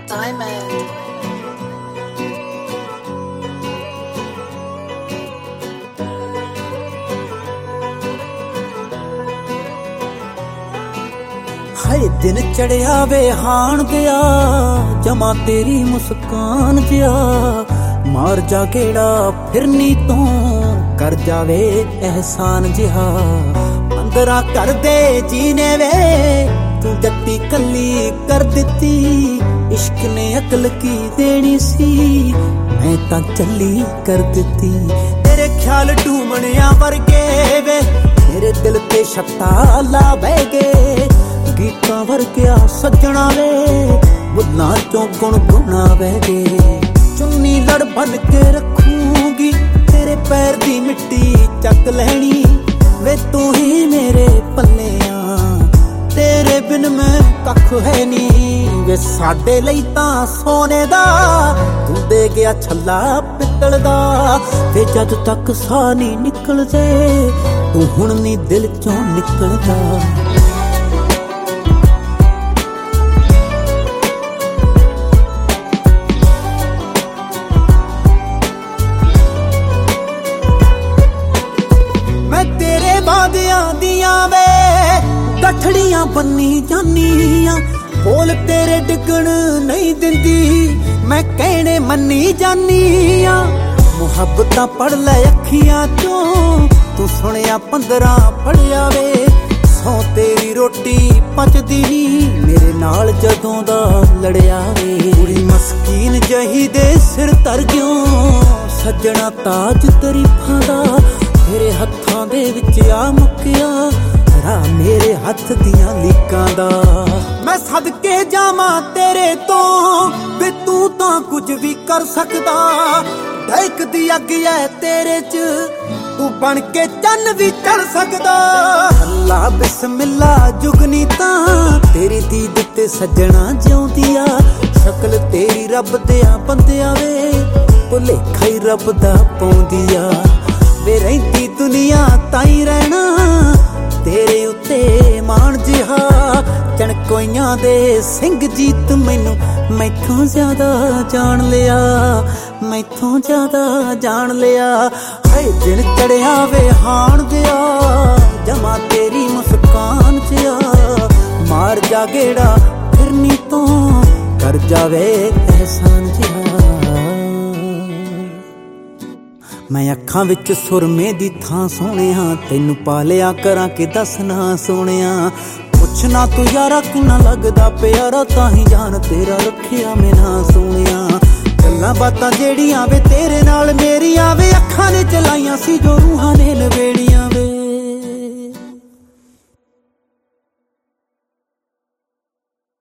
Diamond. हाय दिन चढ़िया वे हाण दिया जमा तेरी मुस्कान जिया मार जा गेड़ा फिरनी तू कर जावे एहसान जिहा अंदरा कर दे जीने वे तू जट्टी कली कर दिती इश्क ने अकल की देनी सी मैं तां चली कर दिती तेरे ख्याल डूमणिया वर्गे वे मेरे दिल ते छत्ता ला बह गए गीतां वर्गिया सजना वे बुल्लां चों गुणगुणा बह गए चुन्नी लड़ बन के रखूंगी तेरे पैर दी मिट्टी चक लैनी वे तू ही मेरे पल्ले तेरे बिन मैं कख है नी वे साडे लई तां सोने दा तू दे गया छल्ला पित्तल दा वे जद तक साह नहीं निकल जे तू हुण नी दिल चों निकलदा गठड़ियां बन्नी जानियां बोल तेरे डिगण नहीं दिंदी मैं कहने मन्नी जानियां मुहब्बतां पढ़ लै अखियां चों तू सुनिया 15 पढ़िया वे सौ तेरी रोटी पचदी नी मेरे नाल जदों दा लड़िया वे कुड़ी मस्कीन जही दे सिर तर क्यों सज्जना ताज तरीफां दा तेरे हत्थां दे विच आ मुक्किया मेरे हथ दियां लीकां दा मैं सदके जावां तेरे तो वे तू तां कुछ भी कर सकदा ढैकदी अग है तेरे च तू बन के चन्न भी चढ़ सकदा अल्लाह बिस्मिल्ला जुगनी तां तेरी दीद ते सजना जिउंदिया शकल तेरी रब दियां बंदियां वे भुलेखा ही रब दा पाउंदिया वे रहिंदी दुनिया ताई रहना तेरे उत्ते मान जिहा चणकोइयां दे सिंह जीत मैनू मैथों ज्यादा जान लिया मैथों ज्यादा जान लिया हाय दिन चढ़िया वे हाण दिया जमा तेरी मुस्कान जिया मार जा गेड़ा फिरनी तो कर जावे एहसान जिहा मैं अखां विच सुरमे दी थां सोहणिया तैनू पालिया करां कि दसना सोहणिया पुछना तू यारा किन्ना लगदा प्यारा ताहीं जान तेरा रखिया मैं ना सोहणिया गल्लां बातां जेड़ियां वे तेरे नाल मेरियां वे अखां ने चलाइयां सी जो रूहां ने लवेड़ियां